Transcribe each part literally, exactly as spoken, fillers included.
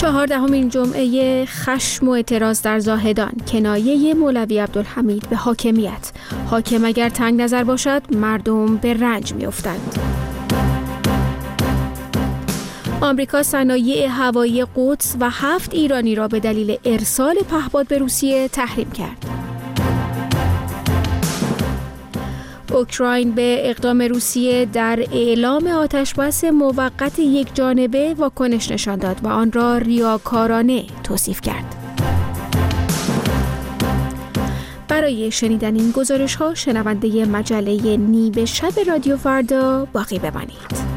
چهاردهمین جمعه خشم و اعتراض در زاهدان، کنایه مولوی عبدالحمید به حاکمیت. حاکم اگر تنگ نظر باشد مردم به رنج می‌افتند. آمریکا صنایع هوایی قدس و هفت ایرانی را به دلیل ارسال پهپاد به روسیه تحریم کرد. اوکراین به اقدام روسیه در اعلام آتشبس موقت یک جانبه واکنش نشان داد و آن را ریاکارانه توصیف کرد. برای شنیدن این گزارش‌ها شنونده مجله نیب شب رادیو فردا باقی بمانید.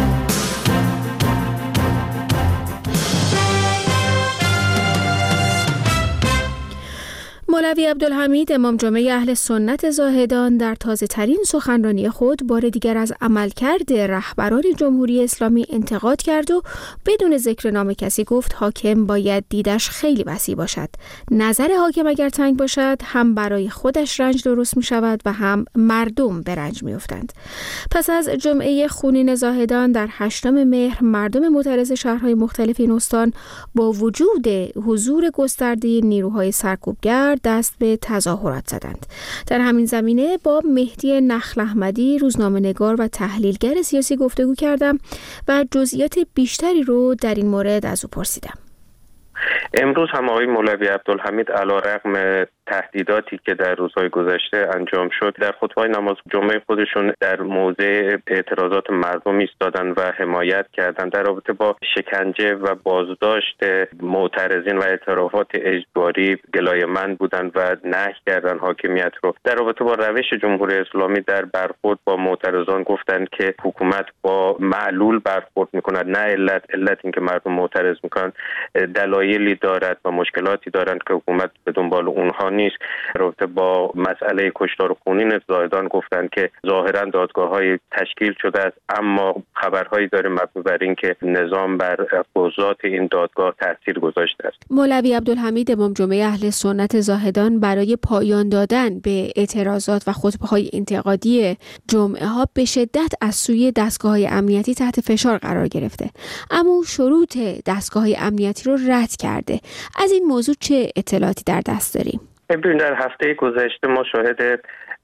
مولوی عبدالحمید امام جمعه اهل سنت زاهدان در تازه ترین سخنرانی خود بار دیگر از عملکرد رهبران جمهوری اسلامی انتقاد کرد و بدون ذکر نام کسی گفت حاکم باید دیدش خیلی وسیع باشد. نظر حاکم اگر تنگ باشد هم برای خودش رنج درست می شود و هم مردم به رنج می افتند. پس از جمعه خونین زاهدان در هشتم مهر مردم معترض شهرهای مختلف این استان با وجود حضور گسترده نیروهای سرکوبگر دست به تظاهرات زدند. در همین زمینه با مهدی نخل احمدی روزنامه‌نگار و تحلیلگر سیاسی گفتگو کردم و جزئیات بیشتری رو در این مورد از او پرسیدم. امروز هم آقای مولوی عبدالحمید علیرغم تهدیداتی که در روزهای گذشته انجام شد در خطبه نماز جمعه خودشون در موضع اعتراضات مردم ایستادن و حمایت کردند. در رابطه با شکنجه و بازداشت معترضین و اعترافات اجباری گلایه‌مند بودند و نهی کردن حاکمیت رو. در رابطه با روش جمهوری اسلامی در برخورد با معترضان گفتند که حکومت با معلول برخورد می‌کند، نه علت علت این که مردم معترض می‌کنند دلایلی دارد و مشکلاتی دارند که حکومت به دنبال اونها نیست. رابطه با مسئله کشتار خونین زاهدان گفتند که ظاهرا دادگاه‌های تشکیل شده است اما خبرهایی داره مبنی بر این که نظام بر قضات این دادگاه تاثیر گذاشته است. مولوی عبدالحمید امام جمعه اهل سنت زاهدان برای پایان دادن به اعتراضات و خطبه‌های انتقادی جمعه ها به شدت از سوی دستگاه‌های امنیتی تحت فشار قرار گرفته، اما شروط دستگاه‌های امنیتی رو رد کرده. از این موضوع چه اطلاعاتی در دست داریم؟ ببین در هفته گذشته ما شاهد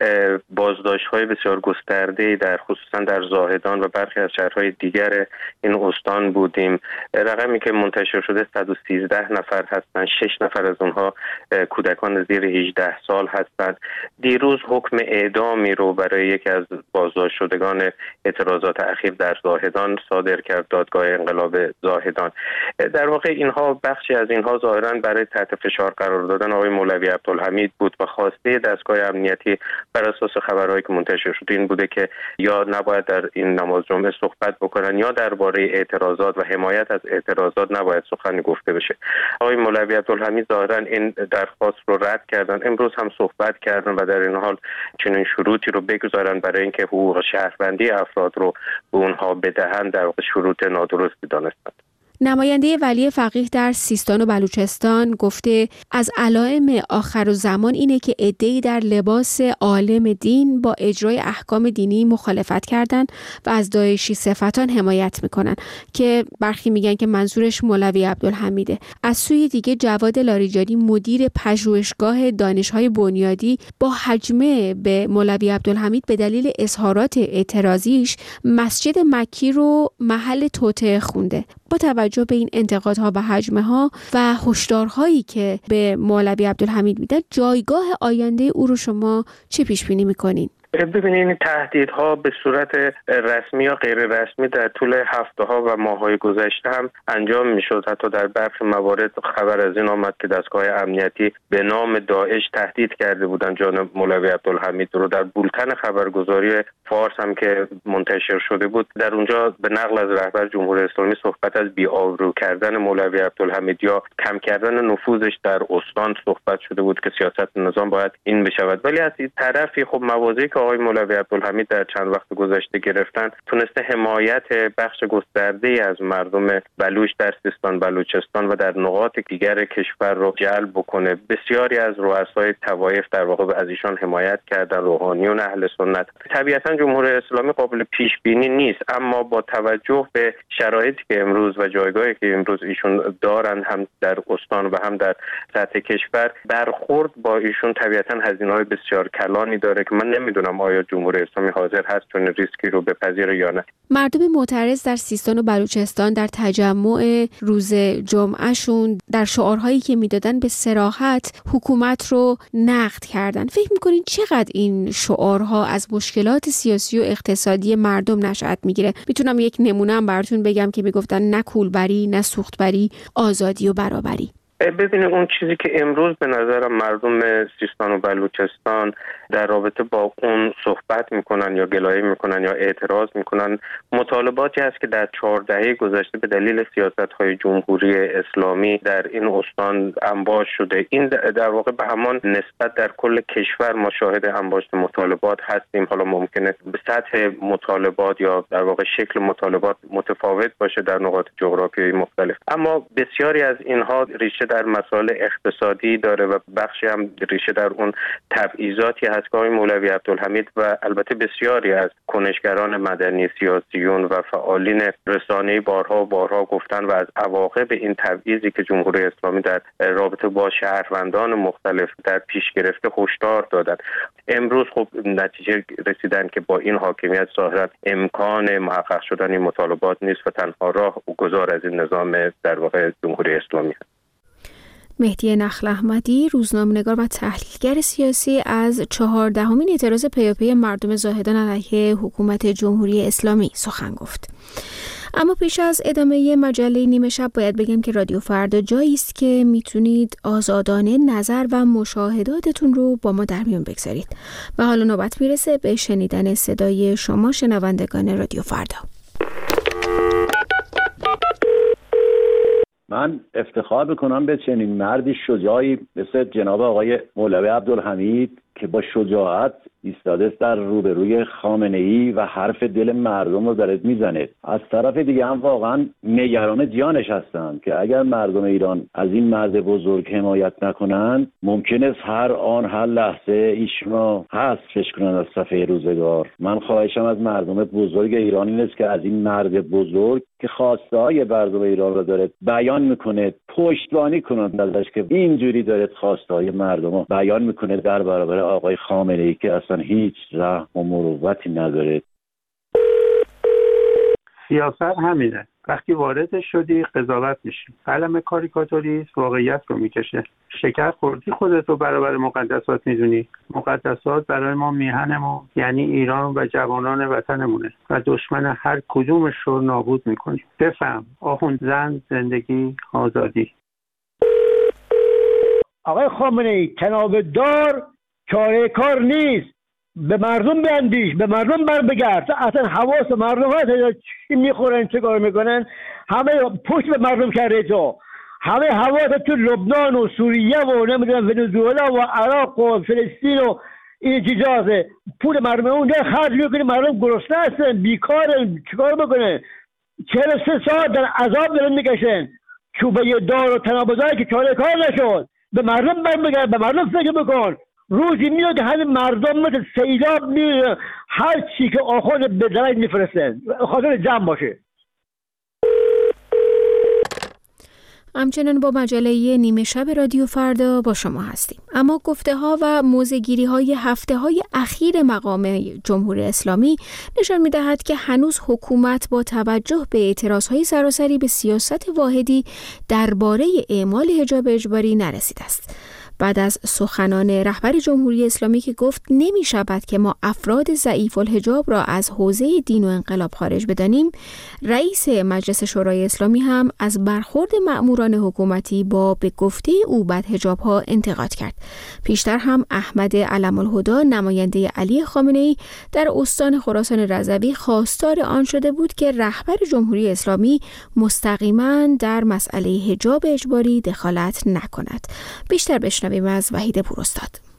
بازداشت‌های بسیار گسترده‌ای در خصوصا در زاهدان و برخی از شهرهای دیگر این استان بودیم. رقمی که منتشر شده صد و سیزده نفر هستند، شش نفر از اونها کودکان زیر هجده سال هستند. دیروز حکم اعدامی رو برای یکی از بازداشت شدگان اعتراضات اخیر در زاهدان صادر کرد دادگاه انقلاب زاهدان. در واقع اینها بخشی از اینها ظاهراً برای تحت فشار قرار دادن آقای مولوی عبدالحمید بود و خواسته دستگاه امنیتی بر اساس خبرهایی که منتشر شده این بوده که یا نباید در این نماز جمعه صحبت بکنن یا درباره اعتراضات و حمایت از اعتراضات نباید سخنی گفته بشه. آقای مولوی عبدالحمید ظاهراً این درخواست رو رد کردن. امروز هم صحبت کردن و در این حال چنین شروطی رو بگذارن برای اینکه حقوق شهروندی افراد رو به اونها بدهند در واقع شروط نادرستی دانستند. نماینده ولی فقیه در سیستان و بلوچستان گفته از علائم آخرالزمان اینه که عده‌ای در لباس عالم دین با اجرای احکام دینی مخالفت کردن و از داعشی صفتان حمایت میکنن که برخی میگن که منظورش مولوی عبدالحمیده. از سوی دیگه جواد لاریجانی مدیر پژوهشگاه دانش‌های بنیادی با هجمه به مولوی عبدالحمید به دلیل اظهارات اعتراضیش مسجد مکی رو محل توطئه خونده. با توجه به این انتقادها و هجمه‌ها و هشدارهایی که به مولوی عبدالحمید میدن، جایگاه آینده او رو شما چه پیش بینی میکنین؟ ببینید تهدیدها به صورت رسمی یا غیر رسمی در طول هفته ها و ماه های گذشته هم انجام میشد. حتی در برخی موارد خبر از این آمد که دستگاه امنیتی به نام داعش تهدید کرده بودند جان مولوی عبدالحمید رو. در بولتن خبرگزاری فارس هم که منتشر شده بود در اونجا به نقل از رهبر جمهوری اسلامی صحبت از بی‌آبرو کردن مولوی عبدالحمید یا کم کردن نفوذش در استان صحبت شده بود که سیاست نظام باید این بشود. ولی از این طرفی خب مواضعی که آقای مولوی عبدالحمید در چند وقت گذشته گرفتن تونسته حمایت بخش گسترده‌ای از مردم بلوچ در سیستان بلوچستان و در نقاط دیگر کشور رو جلب بکنه. بسیاری از رؤسای طوایف در واقع از ایشان حمایت کردن، روحانیون اهل سنت. طبیعتا جمهوری اسلامی قابل پیش بینی نیست، اما با توجه به شرایطی که امروز و جایگاهی که امروز ایشون دارن هم در استان و هم در سطح کشور، برخورد با ایشون طبیعتا هزینه‌های بسیار کلانی داره که من نمیدونم آیا جمهوری اسلامی حاضر هست چون ریسکی رو بپذیره یا نه. مردم معترض در سیستان و بلوچستان در تجمع روز جمعهشون در شعارهایی که میدادن به صراحت حکومت رو نقد کردن. فکر میکنین چقدر این شعارها از مشکلات سیاسی و اقتصادی مردم نشأت میگیره؟ میتونم یک نمونه هم براتون بگم که میگفتن نه کولبری، نه سوختبری، آزادی و برابری. ببینید اون چیزی که امروز به نظرم مردم سیستان و بلوچستان در رابطه با اون صحبت میکنن یا گلایه میکنن یا اعتراض میکنن مطالباتی هست که در چهار دهه گذشته به دلیل سیاست‌های جمهوری اسلامی در این استان انباش شده. این در واقع به همان نسبت در کل کشور ما شاهد انباشت مطالبات هستیم. حالا ممکنه به سطح مطالبات یا در واقع شکل مطالبات متفاوت باشه در نقاط جغرافیایی مختلف، اما بسیاری از اینها ریشه در مسائل اقتصادی داره و بخشی هم ریشه در اون تبعیضاتی هست که آقای مولوی عبدالحمید و البته بسیاری از کنشگران مدنی، سیاسیون و فعالین رسانه‌ای بارها و بارها گفتن و از عواقب این تبعیضی که جمهوری اسلامی در رابطه با شهروندان مختلف در پیش گرفته هشدار دادن. امروز خب نتیجه رسیدن که با این حاکمیت ظاهرا امکان محقق شدن این مطالبات نیست و تنها راه گذار از این نظام در واقع جمهوری اسلامی است. مهدی نخل احمدی، روزنامه‌نگار و تحلیلگر سیاسی، از چهاردهمین اعتراض پیاپی مردم زاهدان علیه حکومت جمهوری اسلامی سخن گفت. اما پیش از ادامه مجله نیمه شب باید بگم که رادیو فردا جایی است که میتونید آزادانه نظر و مشاهداتتون رو با ما در میون بگذارید. و حالا نوبت میرسه به شنیدن صدای شما شنوندگان رادیو فردا. من افتخار میکنم به چنین مردی شجاعی مثل جناب آقای مولوی عبدالحمید که با شجاعت ایستاده در روبروی خامنه‌ای و حرف دل مردم رو داره میزنه. از طرف دیگه هم واقعا نگران جانش هستن که اگر مردم ایران از این مرد بزرگ حمایت نکنن ممکن است هر آن هر لحظه ایشون رو حذفش کنن از صفحه روزگار. من خواهشم از مردم بزرگ ایران این است که از این مرد بزرگ که خواسته های مردم ایران رو داره بیان میکنه پشتیبانی کنند ازش که اینجوری داره خواسته های مردم رو بیان میکنه در برابر آقای خامنه‌ای که اصلا هیچ رحم و مروتی نداره. سیاست همینه، وقتی وارد شدی قضاوت میشی. قلم کاریکاتوریست واقعیت رو میکشه. شکر خوردی خودت رو برابر مقدسات میدونی. مقدسات برای ما میهنمون، یعنی ایران و جوانان وطنمونه و دشمن هر کدومش رو نابود میکنی. بفهم آخوند زن، زندگی، آزادی. آقای خامنه‌ای تناب دار چاره کار نیست. به مردم بیندیش، به مردم بر بگرد. اصلا حواس مردم هست چی میخورن چه کار میکنن، همه پشت به مردم کرده. تو همه حواس تو لبنان و سوریه و نمیدونم ونزوئلا و عراق و فلسطین و این چیزاست. پول مردم اون در خرج میکنه، مردم گرسنه هستن، بیکارن، چیکار میکنه؟ چهل و سه ساعت در عذاب دارن میکشن. چوبه دار و تنابزایی که چاره کار نشد. به مردم بر بگرد، به مردم فکر بکن. روزی میاد همین مردم مثل سیلاب میره، هر چی که آخوند به درد میفرستن خاطر جمع باشه. همچنان با مجله نیمه شب رادیو فردا با شما هستیم. اما گفته ها و موضع‌گیری های هفته های اخیر مقام جمهوری اسلامی نشان می دهد که هنوز حکومت با توجه به اعتراض های سراسری به سیاست واحدی درباره اعمال حجاب اجباری نرسیده است. بعد از سخنان رهبر جمهوری اسلامی که گفت نمی شود که ما افراد ضعیف الحجاب را از حوزه دین و انقلاب خارج بدانیم، رئیس مجلس شورای اسلامی هم از برخورد مأموران حکومتی با به گفته او بدحجاب ها انتقاد کرد. پیشتر هم احمد علم الهدی نماینده علی خامنه‌ای در استان خراسان رضوی خواستار آن شده بود که رهبر جمهوری اسلامی مستقیما در مسئله حجاب اجباری دخالت نکند. بیشتر بشنویم از وحید پوراستاد.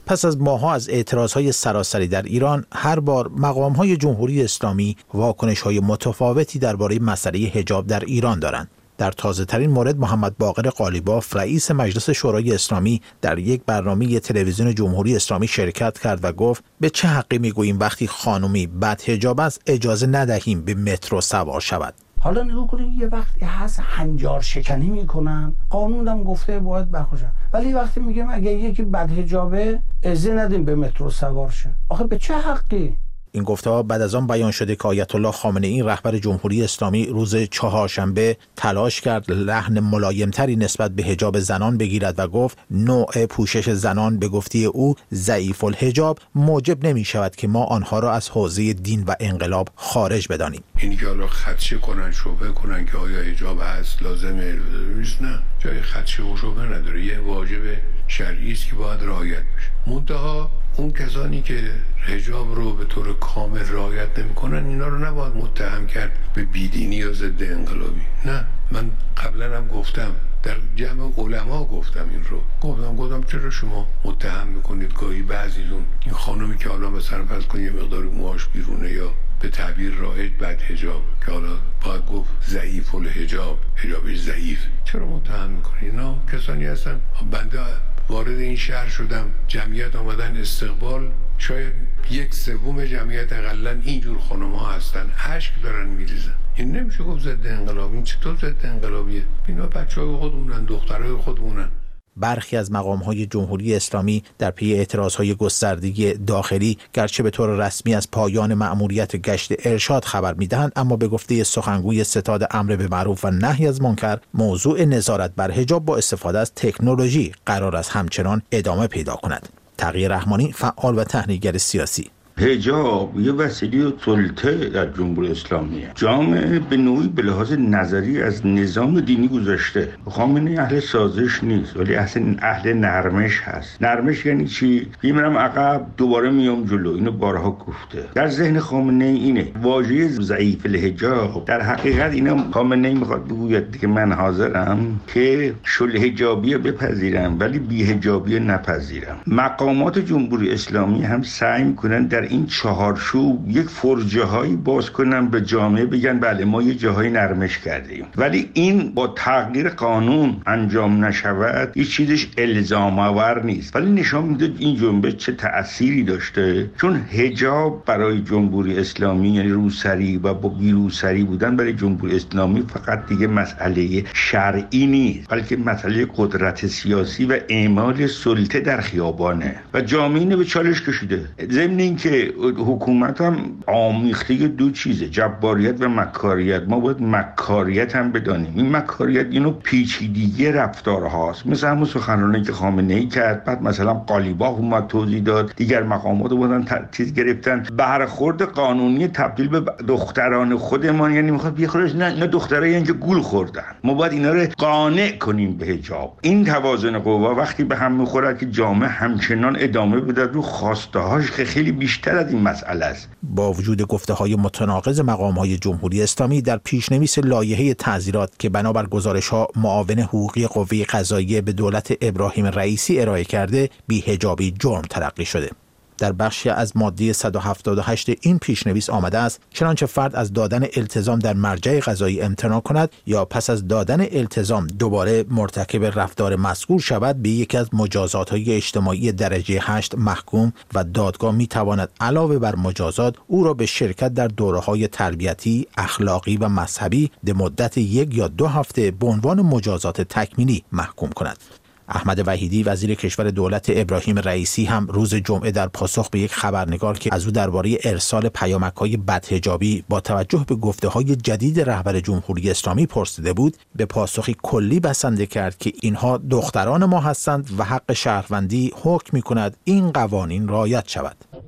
پس از ماه‌ها از اعتراضهای سراسری در ایران، هر بار مقام‌های جمهوری اسلامی واکنش‌های متفاوتی درباره مسئله حجاب در ایران دارند. در تازه‌ترین مورد محمد باقر قالیباف رئیس مجلس شورای اسلامی در یک برنامه تلویزیون جمهوری اسلامی شرکت کرد و گفت به چه حقی میگوییم وقتی خانومی بدحجاب است اجازه ندهیم به مترو سوار شود؟ حالا نگاه کنید یه وقتی هست هنجار شکنی میکنن، قانونم گفته باید بخوشن، ولی وقتی میگیم اگه یکی بدحجابه اجازه ندیم به مترو سوار شه، آخه به چه حقی؟ این گفته‌ها بعد از آن بیان شده که آیت الله خامنه‌ای رهبر جمهوری اسلامی روز چهارشنبه تلاش کرد لحن ملایمتری نسبت به حجاب زنان بگیرد و گفت نوع پوشش زنان به گفته او ضعیف الحجاب موجب نمی شود که ما آنها را از حوزه دین و انقلاب خارج بدانیم. این که حالا خدشه کنن شبهه کنن که آیا حجاب هست لازمه نیست، نه، جای خدشه و شبهه نداره، یه واجب شرعی است که باید رعایت بشه. منتها اون کسانی که حجاب رو به طور کامل رعایت نمی‌کنن اینا رو نباید متهم کرد به بیدینی یا ضد انقلابی. نه، من قبلا هم گفتم، در جمع علما گفتم این رو، گفتم گفتم چرا شما متهم میکنید گاهی بعضیتون این خانومی که حالا مثلا فرض کنید یه مقدار موهاش بیرونه یا به تعبیر رایج بد حجاب که حالا باید گفت ضعیف الحجاب، حجابش ضعیف، چرا متهم میکنید؟ اینا کسانی هستن. بنده وارد این شهر شدم، جمعیت آمدن استقبال، شاید یک سوم جمعیت اقلن اینجور خانم ها هستن، اشک دارن میریزن. این نمیشه گفت ضد انقلابی. این چطور ضد انقلابیه؟ اینا بچه های خودمونن، دخترهای خودمونن. برخی از مقام‌های جمهوری اسلامی در پی اعتراضهای گسترده داخلی گرچه به طور رسمی از پایان مأموریت گشت ارشاد خبر می‌دهند، اما به گفته سخنگوی ستاد امر به معروف و نهی از منکر، موضوع نظارت بر حجاب با استفاده از تکنولوژی قرار است همچنان ادامه پیدا کند. تقی رحمانی، فعال و تحلیلگر سیاسی: حجاب یه وسیله سلطه در جمهوری اسلامیه. جامعه به نوعی به لحاظ نظری از نظام دینی گذشته. خامنه‌ای اهل سازش نیست، ولی اصلا اهل نرمش هست. نرمش یعنی چی؟ میرم عقب دوباره میام جلو. اینو بارها گفته. در ذهن خامنه‌ای اینه واژه ضعیف الحجاب در حقیقت اینا خامنه‌ای میخواد بگوید که من حاضرم که شل حجابی بپذیرم ولی بی حجابی نپذیرم. مقامات جمهوری اسلامی هم سعی میکنن در این چهارچوب یک فرجه هایی باز کنن به جامعه، بگن بله ما یه جاهای نرمش کردیم، ولی این با تغییر قانون انجام نشود هیچ چیزش الزام آور نیست. ولی نشان میده این جنبش چه تأثیری داشته، چون حجاب برای جمهوری اسلامی یعنی روسری و با بیروسری بودن برای جمهوری اسلامی فقط دیگه مسئله شرعی نیست، بلکه مسئله قدرت سیاسی و اعمال سلطه در خیابانه و جامعه اینو به چالش کشیده. ضمن اینکه حکومت هم آمیخته دو چیزه، جباریت و مکاریت. ما باید مکاریت هم بدانیم. این مکاریت اینو پیچیدگی رفتار هاست، مثل همون سخنرانی که خامنه‌ای کرد، بعد مثلا قالیباف اومد توضیح داد، دیگر مقامات بودن ترتیز گرفتن، برخورد قانونی تبدیل به دختران خودمان، یعنی میخواد بیخورش نه نه دخترایی که گول خوردن، ما باید اینا رو قانع کنیم به حجاب. این توازن قوا وقتی به هم میخوره که جامعه همچنان ادامه بده رو خواسته‌هاش که خیلی بیشتر از این مسئله است. با وجود گفته‌های متناقض مقام‌های جمهوری اسلامی در پیشنویس لایحه تعزیرات که بنابر گزارش‌ها معاون حقوقی قوه قضاییه به دولت ابراهیم رئیسی ارائه کرده، بی‌حجابی جرم تلقی شده. در بخشی از ماده صد و هفتاد و هشت این پیشنویس آمده است چنانچه فرد از دادن التزام در مرجع قضایی امتناع کند یا پس از دادن التزام دوباره مرتکب رفتار مذکور شود، به یکی از مجازات‌های اجتماعی درجه هشت محکوم و دادگاه می‌تواند علاوه بر مجازات او را به شرکت در دوره‌های تربیتی، اخلاقی و مذهبی به مدت یک یا دو هفته به عنوان مجازات تکمیلی محکوم کند. احمد وحیدی وزیر کشور دولت ابراهیم رئیسی هم روز جمعه در پاسخ به یک خبرنگار که از او درباره ارسال پیامک‌های بدحجابی با توجه به گفته‌های جدید رهبر جمهوری اسلامی پرسیده بود، به پاسخی کلی بسنده کرد که اینها دختران ما هستند و حق شهروندی حکم می‌کند این قوانین رعایت شود.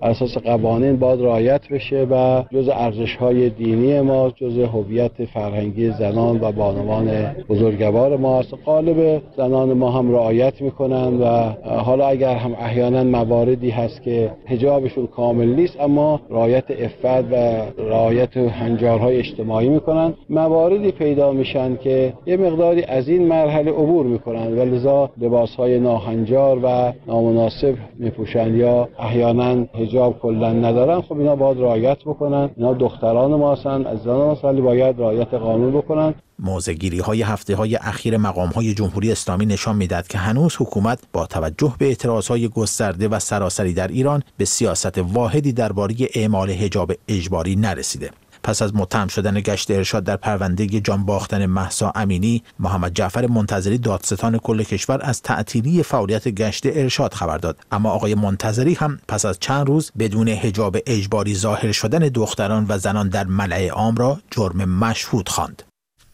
اساس قوانین باید رعایت بشه و جز ارزش‌های دینی ما، جز هویت فرهنگی زنان و بانوان بزرگوار ما است. قالب زنان ما هم رعایت میکنن و حالا اگر هم احیانا مواردی هست که حجابشون کامل نیست اما رعایت عفت و رعایت هنجارهای اجتماعی میکنن، مواردی پیدا میشن که یه مقداری از این مرحله عبور میکنن و لذا لباسهای ناهنجار و نامناسب میپوشن یا احیانا حجاب کلا ندارن. خب اینا باید رعایت بکنن، اینا دختران ما هستن، از زنان هستن، ولی باید رعایت قانون بکنن. موضع‌گیری های هفته های اخیر مقام های جمهوری اسلامی نشان میدهد که هنوز حکومت با توجه به اعتراض های گسترده و سراسری در ایران به سیاست واحدی درباره اعمال حجاب اجباری نرسیده. پس از متهم شدن گشت ارشاد در پرونده جان باختن مهسا امینی، محمد جعفر منتظری دادستان کل کشور از تعطیلی فعالیت گشت ارشاد خبر داد، اما آقای منتظری هم پس از چند روز بدون حجاب اجباری ظاهر شدن دختران و زنان در ملأ عام را جرم مشهود خواند.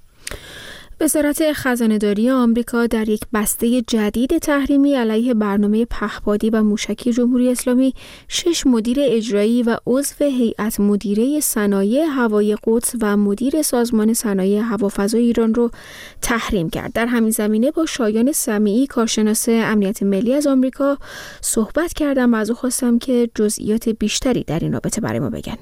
وزارت خزانه‌داری آمریکا در یک بسته جدید تحریمی علیه برنامه پهپادی و موشکی جمهوری اسلامی شش مدیر اجرایی و عضو هیئت مدیره صنایع هوایی قدس و مدیر سازمان صنایع هوافضای ایران رو تحریم کرد. در همین زمینه با شایان سمیعی کارشناس امنیت ملی از آمریکا صحبت کردم و از او خواستم که جزئیات بیشتری در این رابطه برای ما بگن.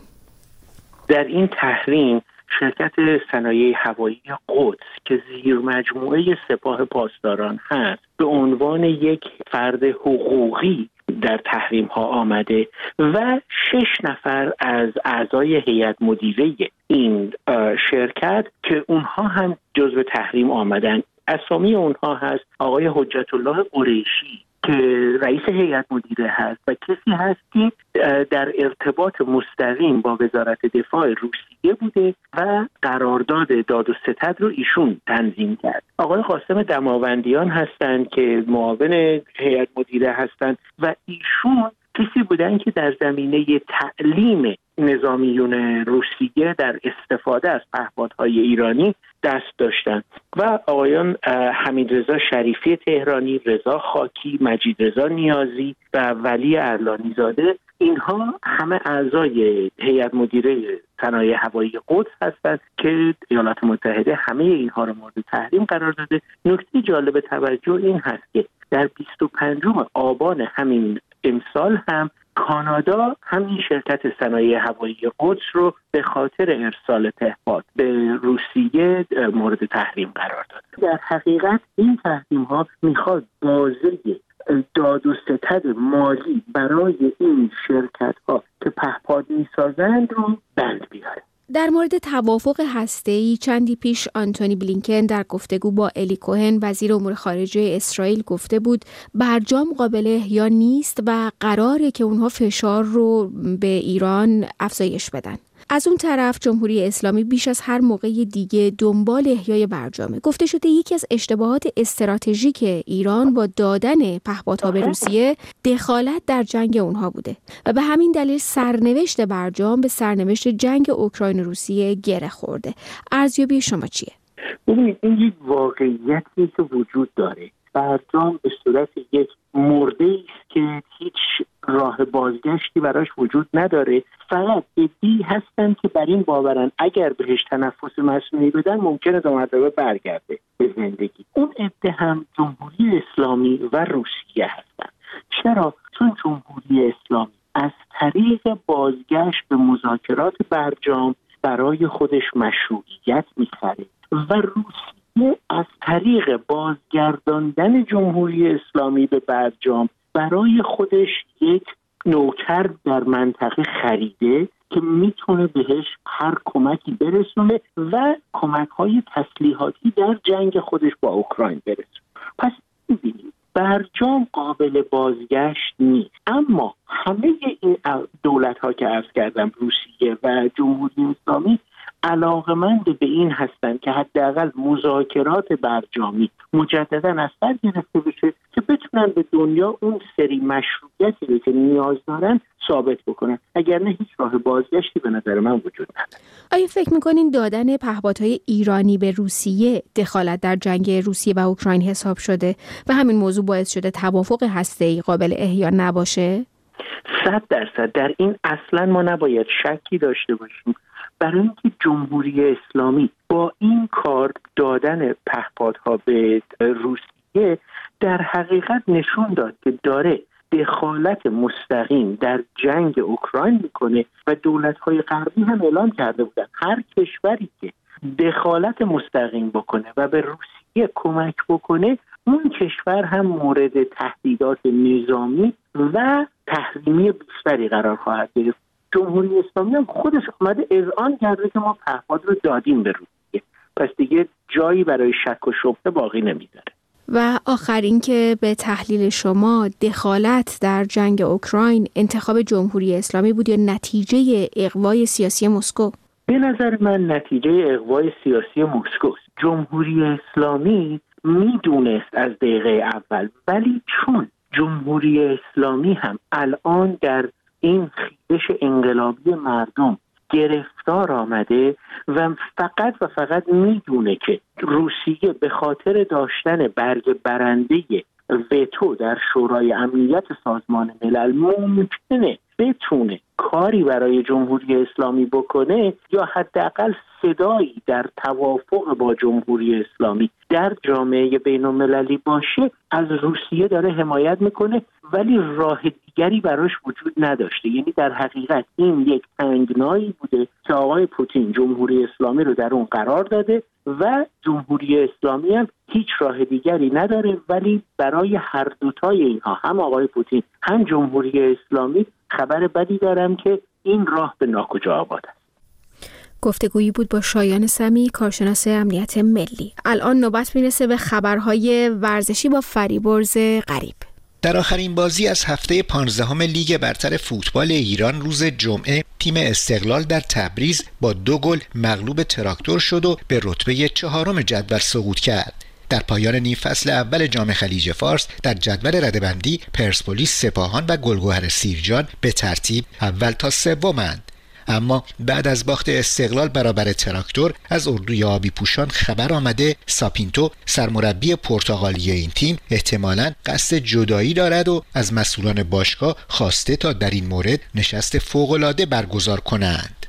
در این تحریم شرکت صنایع هوایی قدس که زیر مجموعه سپاه پاسداران هست به عنوان یک فرد حقوقی در تحریم ها آمده و شش نفر از اعضای هیئت مدیره این شرکت که اونها هم جزو تحریم آمدن. اسامی اونها هست آقای حجت الله قریشی که رئیس هیئت مدیره هست و کسی هست که در ارتباط مستقیم با وزارت دفاع روسیه بوده و قرارداد داد و ستد رو ایشون تنظیم کرد. آقای قاسم دماوندیان هستند که معاون هیئت مدیره هستند و ایشون کسی بودن که در زمینه تعلیم نظامیون روسیه در استفاده از پهپادهای ایرانی دست داشتن و آقایان حمیدرضا شریفی تهرانی، رضا خاکی، مجید رضا نیازی و ولی ارلانی زاده، اینها همه اعضای هیئت مدیره صنایع هوایی قدس هستند که ایالات متحده همه اینها رو مورد تحریم قرار داده. نکته جالب توجه این هست که در بیست و پنجم آبان همین امسال هم کانادا همین شرکت صنایع هوایی قدس رو به خاطر ارسال پهپاد به روسیه مورد تحریم قرار داد. در حقیقت این تحریم ها میخواد بازه داد و ستد مالی برای این شرکت ها که پهپاد میسازند رو بند بیاره. در مورد توافق هسته‌ای چندی پیش آنتونی بلینکن در گفتگو با الی کوهن وزیر امور خارجه اسرائیل گفته بود برجام قابل احیا نیست و قراره که اونها فشار رو به ایران افزایش بدن. از اون طرف جمهوری اسلامی بیش از هر موقع دیگه دنبال احیای برجامه. گفته شده یکی از اشتباهات استراتژیک ایران با دادن پهپادها به روسیه دخالت در جنگ اونها بوده و به همین دلیل سرنوشت برجام به سرنوشت جنگ اوکراین روسیه گره خورده. ارزیابی شما چیه؟ ببینید این یک واقعیتی که وجود داره. برجام به صورت یک مرده است که هیچ راه بازگشتی براش وجود نداره. فقط عده‌ای هستن که بر این باورن اگر بهش تنفس مصنوعی بدن ممکنه دو مرتبه برگرده به زندگی. اون عده هم جمهوری اسلامی و روسیه هستن. چرا؟ چون جمهوری اسلامی از طریق بازگشت به مذاکرات برجام برای خودش مشروعیت میخره و روسیه از طریق بازگرداندن جمهوری اسلامی به برجام برای خودش یک نوکر در منطقه خریده که میتونه بهش هر کمکی برسونه و کمک‌های تسلیحاتی در جنگ خودش با اوکراین برسونه. پس ببینید برجام قابل بازگشت نیست، اما همه این دولت‌ها که عرض کردم روسیه و جمهوری اسلامی علاقمند به این هستند که حداقل مذاکرات برجامی مجددا از سر گرفته بشه که بتونن به دنیا اون سری مشروعیتی رو که نیاز دارن ثابت بکنن. اگر نه هیچ راه بازگشتی به نظر من وجود نداره. آیا فکر میکنین دادن پهپادهای ایرانی به روسیه دخالت در جنگ روسیه و اوکراین حساب شده و همین موضوع باعث شده توافق هسته‌ای قابل احیا نباشه؟ صد درصد در این اصلا ما نباید شکی داشته باشیم، برای اینکه جمهوری اسلامی با این کار دادن پهپادها به روسیه در حقیقت نشون داد که داره دخالت مستقیم در جنگ اوکراین میکنه و دولت‌های غربی هم اعلام کرده بودن هر کشوری که دخالت مستقیم بکنه و به روسیه کمک بکنه اون کشور هم مورد تهدیدات نظامی و تحریمی بیشتری قرار خواهد گرفت. جمهوری اسلامی هم خودش اومده اذعان کرده که ما پهپاد رو دادیم به روسیه، پس دیگه جایی برای شک و شبهه باقی نمیذاره. و آخرین که به تحلیل شما دخالت در جنگ اوکراین انتخاب جمهوری اسلامی بود یا نتیجه اغوای سیاسی مسکو؟ به نظر من نتیجه اغوای سیاسی مسکو. جمهوری اسلامی میدونست از دقیقه اول، ولی چون جمهوری اسلامی هم الان در این خیزش انقلابی مردم گرفتار آمده و فقط و فقط میدونه که روسیه به خاطر داشتن برگ برنده وتو در شورای امنیت سازمان ملل ممکنه بتونه کاری برای جمهوری اسلامی بکنه یا حداقل صدایی در توافق با جمهوری اسلامی در جامعه بین المللی باشه، از روسیه داره حمایت میکنه، ولی راه دیگری براش وجود نداشته. یعنی در حقیقت این یک تنگنایی بوده که آقای پوتین جمهوری اسلامی رو در اون قرار داده و جمهوری اسلامی هم هیچ راه دیگری نداره، ولی برای هر دوتای اینها، هم آقای پوتین هم جمهوری اسلامی، خبر بدی دارم که این راه به ناکجا آباد است. گفتگویی بود با شایان سمی، کارشناس امنیت ملی. الان نوبت میرسه به خبرهای ورزشی با فریبرز غریب. در آخرین بازی از هفته پانزدهم لیگ برتر فوتبال ایران روز جمعه تیم استقلال در تبریز با دو گل مغلوب تراکتور شد و به رتبه چهارم جدول سقوط کرد. در پایان نیم فصل اول جام خلیج فارس در جدول رده‌بندی پرسپولیس، سپاهان و گلگهر سیرجان به ترتیب اول تا سومند. اما بعد از باخت استقلال برابر تراکتور از اردوی آبی پوشان خبر آمده ساپینتو سرمربی پرتغالی این تیم احتمالاً قصد جدایی دارد و از مسئولان باشگاه خواسته تا در این مورد نشست فوق‌العاده برگزار کنند.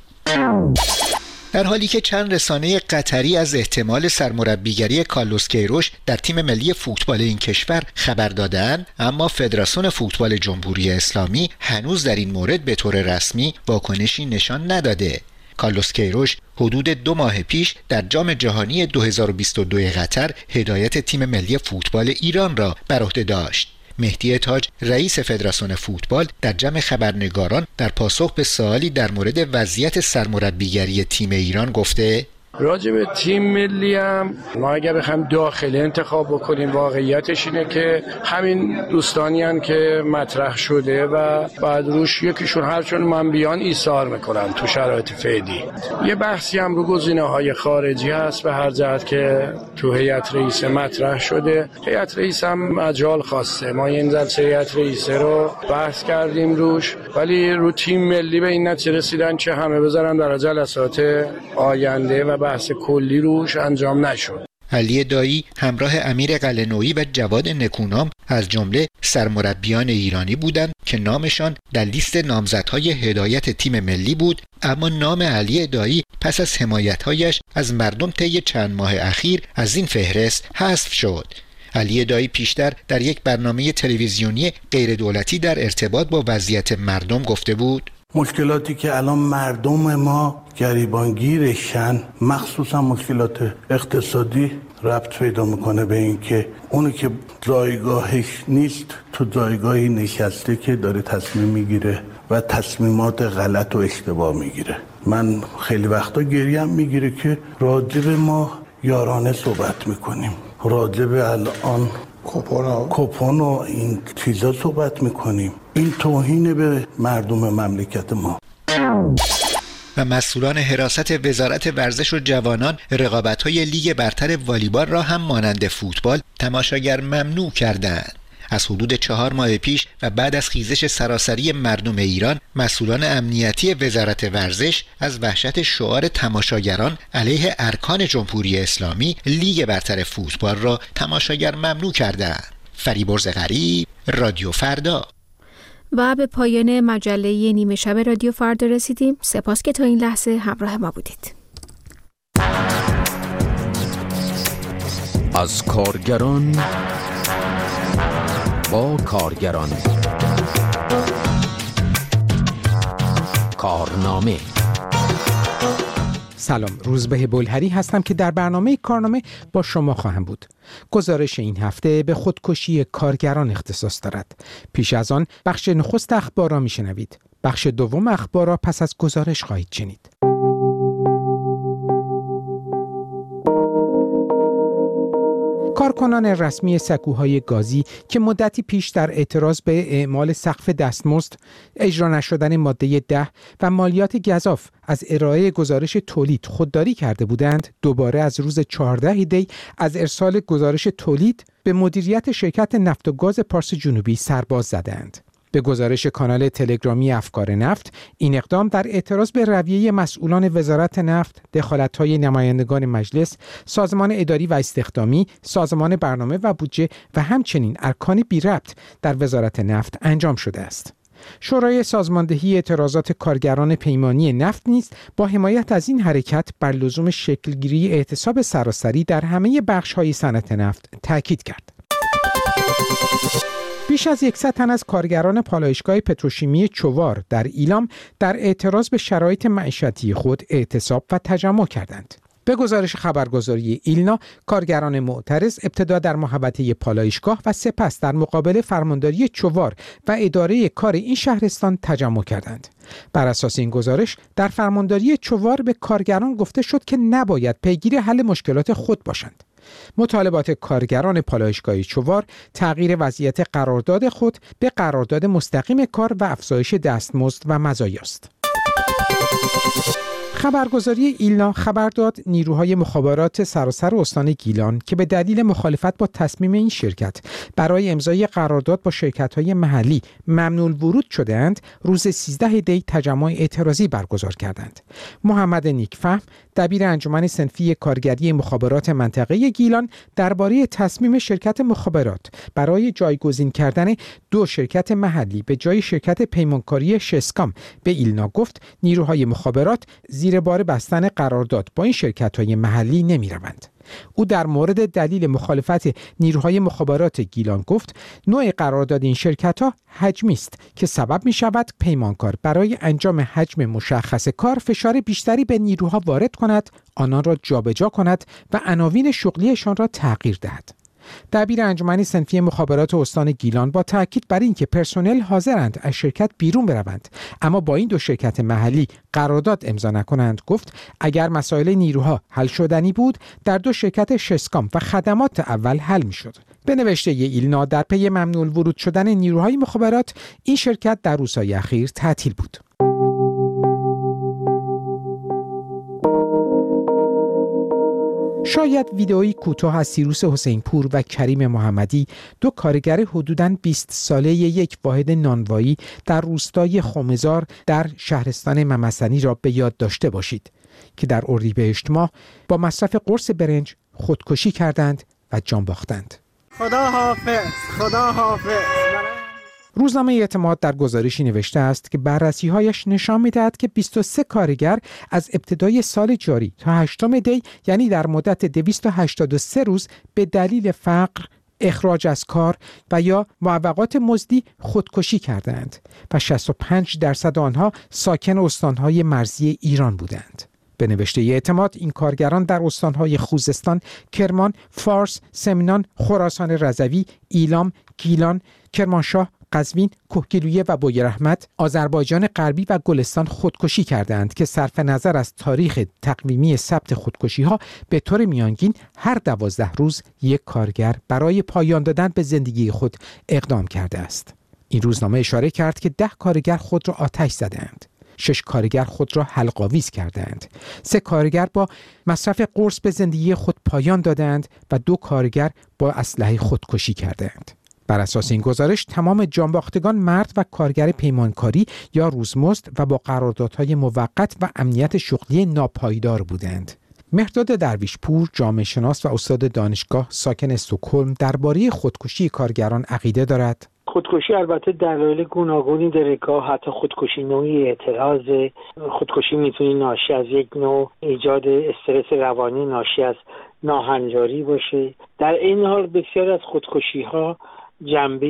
در حالی که چند رسانه قطری از احتمال سرمربیگری کارلوس کیروش در تیم ملی فوتبال این کشور خبر دادند، اما فدراسیون فوتبال جمهوری اسلامی هنوز در این مورد به طور رسمی واکنشی نشان نداده. کارلوس کیروش حدود دو ماه پیش در جام جهانی دو هزار و بیست و دو قطر هدایت تیم ملی فوتبال ایران را بر عهده داشت. مهدی تاج رئیس فدراسیون فوتبال در جمع خبرنگاران در پاسخ به سوالی در مورد وضعیت سرمربیگری تیم ایران گفته: راجع به تیم ملی هم ما اگر بخوایم داخلی انتخاب بکنیم واقعیتش اینه که همین دوستانی هن که مطرح شده و بعد روش یکیشون هرچون من بیان ایثار میکنن تو شرایط فعلی. یه بحثی هم رو گزینه‌های خارجی هست به هر جهت که تو هیئت رئیسه مطرح شده. هیئت رئیس هم مجال خواسته، ما این جلسه هیئت رئیسه رو بحث کردیم روش، ولی رو تیم ملی به این نتیجه رسیدن که همه بذارن در جلسات آینده و بحث کلی روش انجام نشد. علی دایی همراه امیر قلعه‌نویی و جواد نکونام از جمله سرمربیان ایرانی بودند که نامشان در لیست نامزدهای هدایت تیم ملی بود، اما نام علی دایی پس از حمایت‌هایش از مردم طی چند ماه اخیر از این فهرست حذف شد. علی دایی پیشتر در یک برنامه تلویزیونی غیر دولتی در ارتباط با وضعیت مردم گفته بود: مشکلاتی که الان مردم ما گریبانگیرشن، مخصوصا مشکلات اقتصادی، ربط پیدا میکنه به این که اونی که جایگاهش نیست تو جایگاهی نشسته که داره تصمیم میگیره و تصمیمات غلط و اشتباه میگیره. من خیلی وقتا گریم میگیره که راجب ما یارانه صحبت میکنیم، راجب الان کوپون و این چیزا صحبت میکنیم. این توهین به مردم مملکت ما. و مسئولان حراست وزارت ورزش و جوانان رقابت‌های لیگ برتر والیبال را هم مانند فوتبال تماشاگر ممنوع کردند. از حدود چهار ماه پیش و بعد از خیزش سراسری مردم ایران، مسئولان امنیتی وزارت ورزش از وحشت شعار تماشاگران علیه ارکان جمهوری اسلامی لیگ برتر فوتبال را تماشاگر ممنوع کردند. فریبرز غریب، رادیو فردا. و به پایان مجله نیمه شب رادیو فردا رسیدیم. سپاس که تا این لحظه همراه ما بودید. از کارگران با کارگران، کارنامه. سلام، روزبه بلهری هستم که در برنامه کارنامه با شما خواهم بود. گزارش این هفته به خودکشی کارگران اختصاص دارد. پیش از آن بخش نخست اخبار را میشنوید. بخش دوم اخبار را پس از گزارش خواهید شنید. کارکنان رسمی سکوهای گازی که مدتی پیش در اعتراض به اعمال سقف دستمزد، اجرا نشدن ماده ده و مالیات گزاف از ارائه گزارش تولید خودداری کرده بودند، دوباره از روز چهاردهم دی از ارسال گزارش تولید به مدیریت شرکت نفت و گاز پارس جنوبی سرباز زدند. به گزارش کانال تلگرامی افکار نفت، این اقدام در اعتراض به رویه مسئولان وزارت نفت، دخالت‌های نمایندگان مجلس، سازمان اداری و استخدامی، سازمان برنامه و بودجه و همچنین ارکان بی ربط در وزارت نفت انجام شده است. شورای سازماندهی اعتراضات کارگران پیمانی نفت نیز با حمایت از این حرکت بر لزوم شکلگیری اعتصاب سراسری در همه بخش‌های صنعت نفت تاکید کرد. بیش از صد تن از کارگران پالایشگاه پتروشیمی چوار در ایلام در اعتراض به شرایط معیشتی خود اعتصاب و تجمع کردند. به گزارش خبرگزاری ایلنا، کارگران معترض ابتدا در محوطه پالایشگاه و سپس در مقابل فرمانداری چوار و اداره کار این شهرستان تجمع کردند. بر اساس این گزارش، در فرمانداری چوار به کارگران گفته شد که نباید پیگیر حل مشکلات خود باشند. مطالبات کارگران پالایشگاه چوار تغییر وضعیت قرارداد خود به قرارداد مستقیم کار و افزایش دستمزد و مزایاست. خبرگزاری ایلنا خبر داد نیروهای مخابرات سراسر استان گیلان که به دلیل مخالفت با تصمیم این شرکت برای امضای قرارداد با شرکت‌های محلی ممنوع ورود شده‌اند، روز سیزدهم دی تجمع اعتراضی برگزار کردند. محمد نیکفهم، دبیر انجمن صنفی کارگری مخابرات منطقه گیلان، درباره تصمیم شرکت مخابرات برای جایگزین کردن دو شرکت محلی به جای شرکت پیمانکاری شسکام به ایلنا گفت نیروهای مخابرات زیر بار بستن قرارداد با این شرکت‌های محلی نمی‌روند. او در مورد دلیل مخالفت نیروهای مخابرات گیلان گفت نوع قرارداد این شرکت‌ها حجمی است که سبب می‌شود پیمانکار برای انجام حجم مشخص کار فشار بیشتری به نیروها وارد کند، آنان را جابجا کند و عناوین شغلیشان را تغییر دهد. دبیر انجمن صنفی مخابرات استان گیلان با تاکید بر اینکه پرسنل حاضرند از شرکت بیرون بروند اما با این دو شرکت محلی قرارداد امضا نکنند گفت اگر مسائل نیروها حل شدنی بود در دو شرکت شسکام و خدمات اول حل میشد. به نوشته ایلنا، در پی ممنوع ورود شدن نیروهای مخابرات این شرکت در روزهای اخیر تعطیل بود. شاید ویدئویی کوتاه از سیروس حسینپور و کریم محمدی، دو کارگر حدوداً بیست ساله یک واحد نانوایی در روستای خمزار در شهرستان ممسنی را به یاد داشته باشید که در اردیبهشت ماه با مصرف قرص برنج خودکشی کردند و جان باختند. خدا حافظ، خدا حافظ. روزنامه اعتماد در گزارشی نوشته است که بررسی‌هایش نشان می‌دهد که بیست و سه کارگر از ابتدای سال جاری تا هشتم دی، یعنی در مدت دویست و هشتاد و سه روز، به دلیل فقر، اخراج از کار و یا معوقات مزدی خودکشی کردند و شصت و پنج درصد آنها ساکن استان‌های مرزی ایران بودند. به نوشته اعتماد، این کارگران در استان‌های خوزستان، کرمان، فارس، سمنان، خراسان رضوی، ایلام، گیلان، کرمانشاه، قزوین، کوهگیلویه و بویراحمد، آذربایجان غربی و گلستان خودکشی کردند که صرف نظر از تاریخ تقویمی ثبت خودکشی‌ها به طور میانگین هر دوازده روز یک کارگر برای پایان دادن به زندگی خود اقدام کرده است. این روزنامه اشاره کرد که ده کارگر خود را آتش زدند. شش کارگر خود را حلق‌آویز کردند. سه کارگر با مصرف قرص به زندگی خود پایان دادند و دو کارگر با اسلحه خودکشی کردند. بر اساس این گزارش تمام جانباختگان مرد و کارگر پیمانکاری یا روزمزد و با قراردادهای موقت و امنیت شغلی ناپایدار بودند. مهرداد درویشپور، جامعه شناس و استاد دانشگاه ساکن استکهلم، درباره خودکشی کارگران عقیده دارد. خودکشی البته دلایل گوناگونی داره، گاه حتی خودکشی نوعی اعتراض، خودکشی میتونه ناشی از یک نوع ایجاد استرس روانی ناشی از ناهنجاری باشه. در این حال بسیار از خودکشی ها جنبه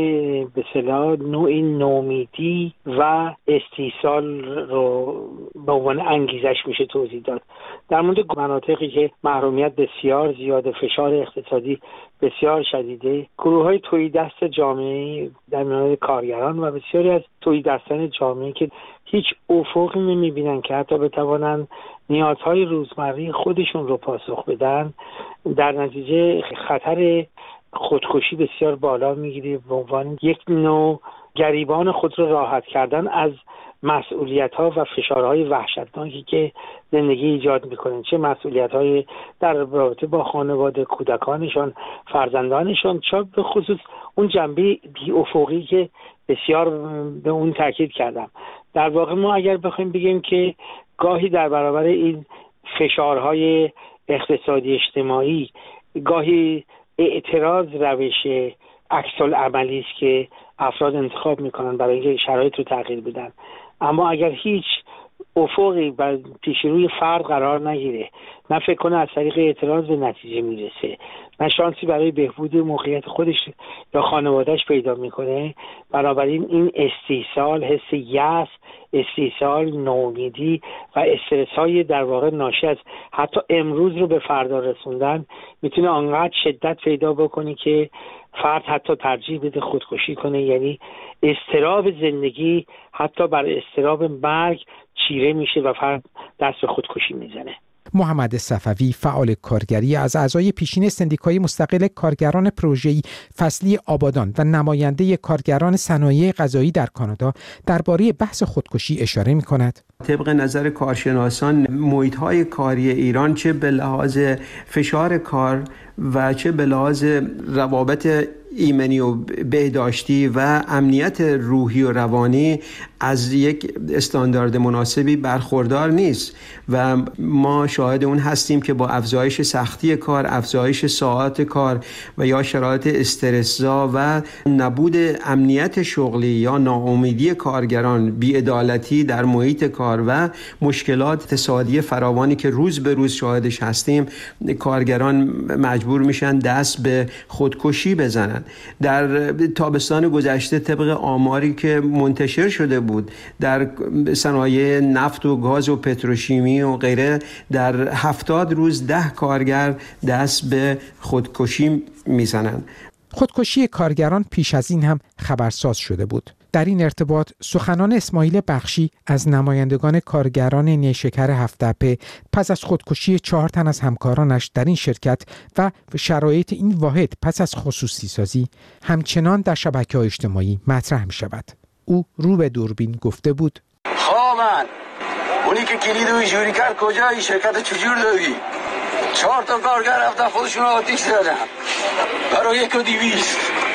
به اصطلاح نوعی نومیدی و استیصال رو به عنوان انگیزش میشه توضیح داد. در مورد مناطقی که محرومیت بسیار زیاده، فشار اقتصادی بسیار شدیده، گروه های تهیدست جامعه در میان کارگران و بسیاری از تهیدستان جامعه که هیچ افقی نمیبینن که حتی بتوانن نیازهای روزمره خودشون رو پاسخ بدن، در نتیجه خطر خودکشی بسیار بالا میگیره به عنوان یک نوع گریبان خود رو راحت کردن از مسئولیت‌ها و فشارهای وحشتناکی که زندگی ایجاد میکنه، چه مسئولیت‌های در رابطه با خانواده، کودکانشان، فرزندانشان، چه به خصوص اون جنبه بی افقی که بسیار به اون تاکید کردم. در واقع ما اگر بخوایم بگیم که گاهی در برابر این فشارهای اقتصادی اجتماعی گاهی اعتراض روش عکس العملی است که افراد انتخاب میکنن برای اینکه شرایط رو تغییر بدن، اما اگر هیچ افقی بر پیش روی فرد قرار نگیره، نه فکر کنه از طریق اعتراض به نتیجه میرسه، نه شانسی برای بهبود موقعیت خودش یا خانوادهش پیدا میکنه، بنابراین این استیصال، حس یأس، استیصال، نومیدی و استرس های در واقع ناشی از حتی امروز رو به فردا رسوندن میتونه آنقدر شدت پیدا بکنه که فرد حتی ترجیح بده خودکشی کنه. یعنی اضطراب زندگی حتی بر اضطراب مرگ چیره میشه و فرد دست به خودکشی میزنه. محمد صفوی، فعال کارگری، از اعضای پیشین سندیکای مستقل کارگران پروژه‌ای فصلی آبادان و نماینده کارگران صنایع غذایی در کانادا درباره بحث خودکشی اشاره می‌کند. طبق نظر کارشناسان، محیط‌های کاری ایران چه به لحاظ فشار کار و چه به لحاظ روابط ایمنی و بهداشتی و امنیت روحی و روانی از یک استاندارد مناسبی برخوردار نیست و ما شاهد اون هستیم که با افزایش سختی کار، افزایش ساعات کار و یا شرایط استرس‌زا و نبود امنیت شغلی یا ناامیدی کارگران، بی‌عدالتی در محیط کار و مشکلات اقتصادی فراوانی که روز به روز شاهدش هستیم، کارگران مجبور میشن دست به خودکشی بزنن. در تابستان گذشته طبق آماری که منتشر شده بود در صنایع نفت و گاز و پتروشیمی و غیره، در هفتاد روز ده کارگر دست به خودکشی میزنن. خودکشی کارگران پیش از این هم خبرساز شده بود. در این ارتباط سخنان اسماعیل بخشی از نمایندگان کارگران نیشکر هفت‌تپه پس از خودکشی چهار تن از همکارانش در این شرکت و شرایط این واحد پس از خصوصی سازی همچنان در شبکه‌های اجتماعی مطرح می شود. او رو به دوربین گفته بود: خواهمن اونی که کلیدو اینجوری کرد کجایی؟ شرکت چجور دادی؟ چهار تا کارگر رفتن خودشون آتیش زدن برای یک و دیویست.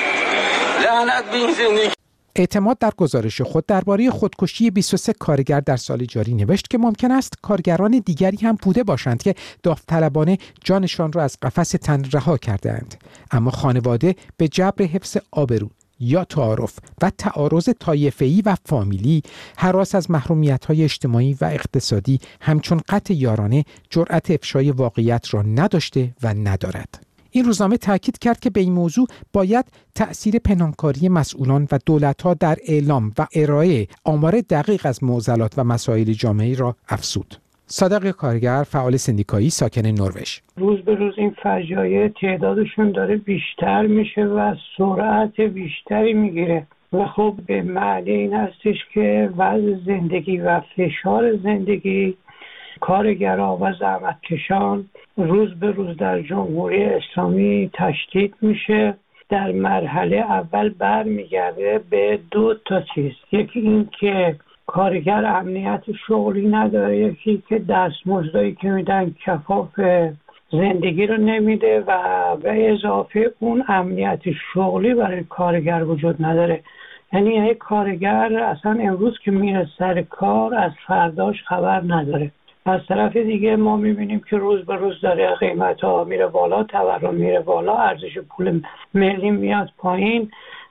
لعنت به این زندگی. اعتماد در گزارش خود درباره خودکشی بیست و سه کارگر در سال جاری نوشت که ممکن است کارگران دیگری هم بوده باشند که داوطلبانه جانشان را از قفس تن رها کردند، اما خانواده به جبر حفظ آبرو یا تعارف و تعارض طایفه‌ای و فامیلی، هراس از محرومیت‌های اجتماعی و اقتصادی همچون قطع یارانه جرأت افشای واقعیت را نداشته و ندارد. این روزنامه تاکید کرد که به این موضوع باید تأثیر پنهانکاری مسئولان و دولت‌ها در اعلام و ارائه آمار دقیق از معضلات و مسائل جامعه را افزود. صادق کارگر، فعال سندیکایی ساکن نروژ: روز به روز این فجایع تعدادشون داره بیشتر میشه و سرعت بیشتری میگیره و خب به معنی این هستش که وضع زندگی و فشار زندگی کارگران و زحمتکشان روز به روز در جمهوری اسلامی تشدید میشه. در مرحله اول برمیگرده به دو تا چیز: یکی این که کارگر امنیت شغلی نداره، یکی که دستمزدی که میدن کفاف زندگی رو نمیده و به اضافه اون امنیت شغلی برای کارگر وجود نداره. یعنی یک کارگر اصلا امروز که میره سر کار از فرداش خبر نداره. از طرف دیگه ما میبینیم که روز به روز داره قیمت ها میره بالا، تورم میره بالا، ارزش پول ملی میاد پایین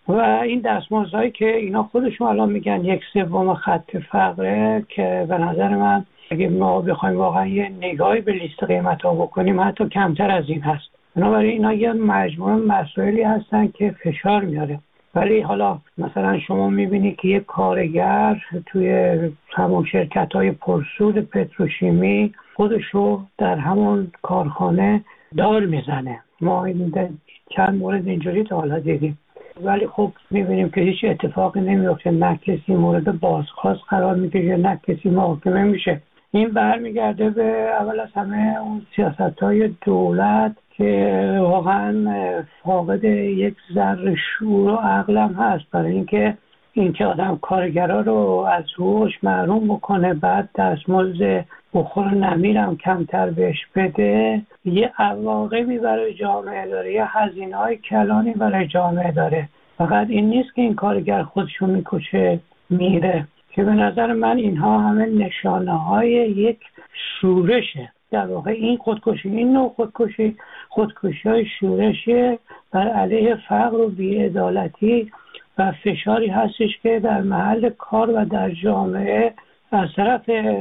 و این دستمزدهایی که اینا خودشون الان میگن یک سوم خط فقره، که به نظر من اگه ما بخوایم واقعا یه نگاهی به لیست قیمت‌ها بکنیم حتی کمتر از این هست. بنابراین اینا یه مجموعه مسائلی هستن که فشار میاره. ولی حالا مثلا شما میبینی که یک کارگر توی همون شرکت‌های پرسود پتروشیمی خودشو در همون کارخانه دار میزنه. ما این چند مورد اینجوری تا حالا دیدیم، ولی خب میبینیم که هیچ اتفاقی نمیفته، نه کسی مورد بازخواست قرار میگیره نه کسی محاکمه میشه. این برمیگرده به اول از همه اون سیاست‌های دولت که واقعا فاقد یک ذره شعور و عقل هم هست، برای اینکه اینکه آدم کارگرا رو از حقوقش محروم بکنه، بعد دستمزد بخور نمیرم کمتر بهش بده، یه عواقبی برای جامعه داره، یه هزینه‌های کلانی برای جامعه داره. فقط این نیست که این کارگر خودشو میکشه میره، که به نظر من اینها همه نشانه‌های یک شورشه. در واقع این خودکشی، این نوع خودکشی خودکشی‌های شورشه بر علیه فقر و بی‌عدالتی و فشاری هستش که در محل کار و در جامعه از طرف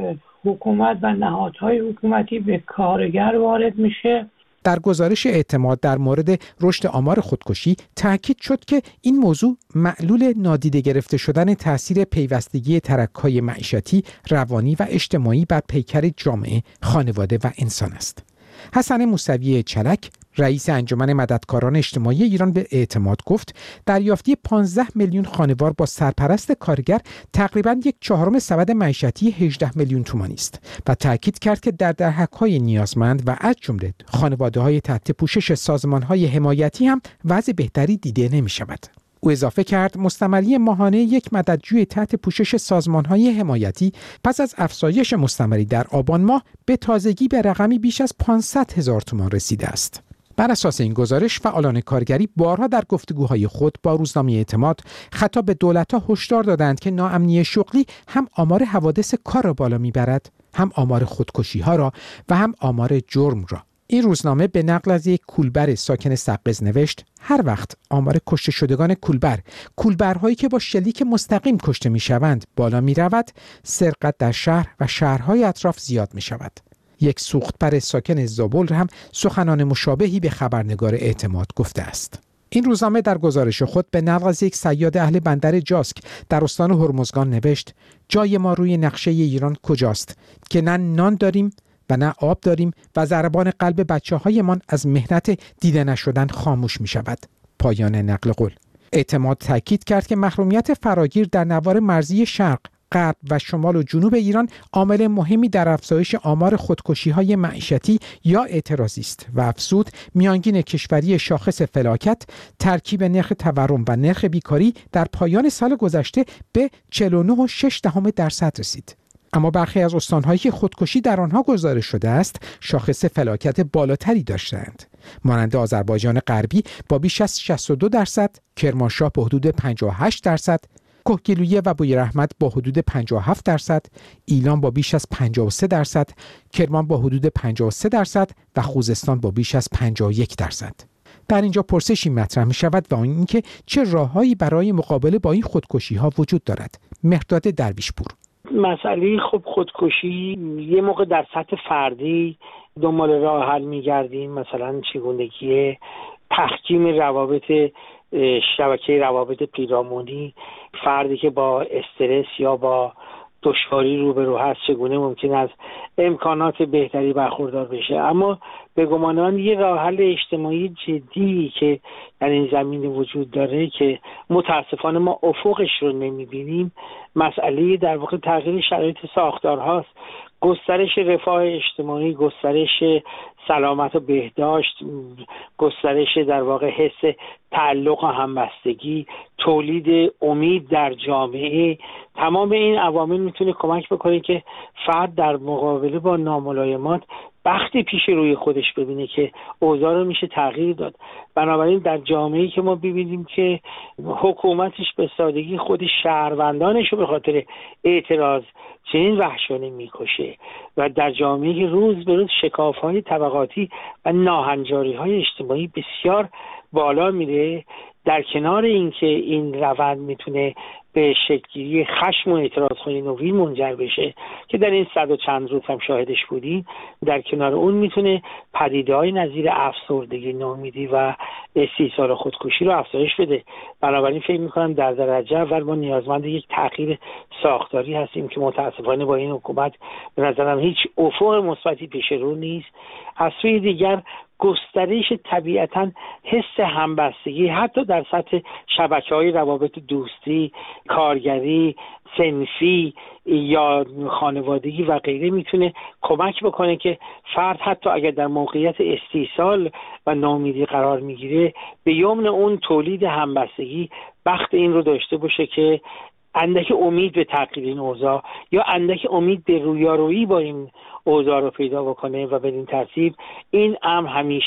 حکومت و نهادهای حکومتی به کارگر وارد میشه. در گزارش اعتماد در مورد رشد آمار خودکشی تاکید شد که این موضوع معلول نادیده گرفته شدن تأثیر پیوستگی ترک‌های معیشتی، روانی و اجتماعی بر پیکر جامعه، خانواده و انسان است. حسن موسوی چلک، رئیس انجمن مددکاران اجتماعی ایران، به اعتماد گفت دریافتی پانزده میلیون خانوار با سرپرست کارگر تقریباً یک چهارم سبد معیشتی هجده میلیون تومانی است و تاکید کرد که در دهک‌های نیازمند و از جمله خانواده‌های تحت پوشش سازمان‌های حمایتی هم وضع بهتری دیده نمی‌شود. او اضافه کرد مستمری ماهانه یک مددجوی تحت پوشش سازمان‌های حمایتی پس از افزایش مستمری در آبان ماه به تازگی به رقمی بیش از پانصد هزار تومان رسیده است. بر اساس این گزارش فعالان کارگری بارها در گفتگوهای خود با روزنامه اعتماد خطاب به دولت‌ها هشدار دادند که ناامنی شغلی هم آمار حوادث کار را بالا می‌برد، هم آمار خودکشی‌ها را و هم آمار جرم را. این روزنامه به نقل از یک کولبر ساکن سقز نوشت هر وقت آمار کشته شدگان کولبر، کولبرهایی که با شلیک مستقیم کشته می‌شوند بالا می‌رود، سرقت در شهر و شهرهای اطراف زیاد می‌شود. یک سوختبر ساکن زابل هم سخنان مشابهی به خبرنگار اعتماد گفته است. این روزنامه در گزارش خود به نقل از یک صیاد اهل بندر جاسک در استان هرمزگان نوشت جای ما روی نقشه ایران کجاست که نه نان داریم و نه آب داریم و ضربان قلب بچه‌هایمان از مهنت دیده نشدن خاموش می شود. پایان نقل قول. اعتماد تاکید کرد که محرومیت فراگیر در نوار مرزی شرق، غرب و شمال و جنوب ایران عامل مهمی در افزایش آمار خودکشی‌های معیشتی یا اعتراضی است و افزود میانگین کشوری شاخص فلاکت ترکیب نرخ تورم و نرخ بیکاری در پایان سال گذشته به چهل و نه و شش دهم درصد رسید. اما برخی از استان‌هایی که خودکشی در آنها گزارش شده است شاخص فلاکت بالاتری داشتند، مانند آذربایجان غربی با بیش از شصت و دو درصد، کرمانشاه با حدود پنجاه و هشت درصد، کوهگیلویه و بویراحمد با حدود پنجاه و هفت درصد، ایلام با بیش از پنجاه و سه درصد، کرمان با حدود پنجاه و سه درصد و خوزستان با بیش از پنجاه و یک درصد. در اینجا پرسشی مطرح می شود و آن اینکه چه راههایی برای مقابله با این خودکشی‌ها وجود دارد. مهرداد درویشپور: مسئله خب خودکشی یه موقع در سطح فردی دنبال راه حل می‌گردیم، مثلا چگونگی تحکیم روابط شبکه روابط پیرامونی، فردی که با استرس یا با دشواری روبرو هست چگونه ممکن است امکانات بهتری برخوردار بشه. اما به گمان من یه راه حل اجتماعی جدی که در این زمینه وجود داره که متاسفانه ما افقش رو نمیبینیم، مسئله در واقع تغییر شرایط ساختارهاست، گسترش رفاه اجتماعی، گسترش سلامت و بهداشت، گسترش در واقع حس تعلق و همبستگی، تولید امید در جامعه. تمام این عوامل میتونه کمک بکنه که فرد در مقابله با ناملایمات وقتی پیش روی خودش ببینه که اوضاع رو میشه تغییر داد. بنابراین در جامعه‌ای که ما ببینیم که حکومتش به سادگی خود شهروندانش رو به خاطر اعتراض چنین وحشانه میکشه و در جامعه‌ای که روز به روز شکاف‌های طبقاتی و ناهنجاری‌های اجتماعی بسیار بالا میره، در کنار اینکه این روند میتونه به شکلگیری خشم و اعتراضهای نوین منجر بشه که در این صد و چند روز هم شاهدش بودیم، در کنار اون میتونه پدیده‌های نظیر افسردگی، ناامیدی و استیصال خودکشی رو افزایش بده. بنابراین فکر میکنم در درجه اول ما نیازمند یک تغییر ساختاری هستیم که متاسفانه با این حکومت به نظرم هیچ افق مثبتی پیش رو نیست. از سوی دیگر گسترش طبیعتاً حس همبستگی حتی در سطح شبکه‌های روابط دوستی، کارگری، صنفی یا خانوادگی و غیره میتونه کمک بکنه که فرد حتی اگر در موقعیت استیصال و ناامیدی قرار میگیره به یمن اون تولید همبستگی بخت این رو داشته باشه که اندک امید به تغییر این اوضاع یا اندک امید به رویارویی با این اوضاع رو پیدا بکنه و بدین ترتیب این امر همیشه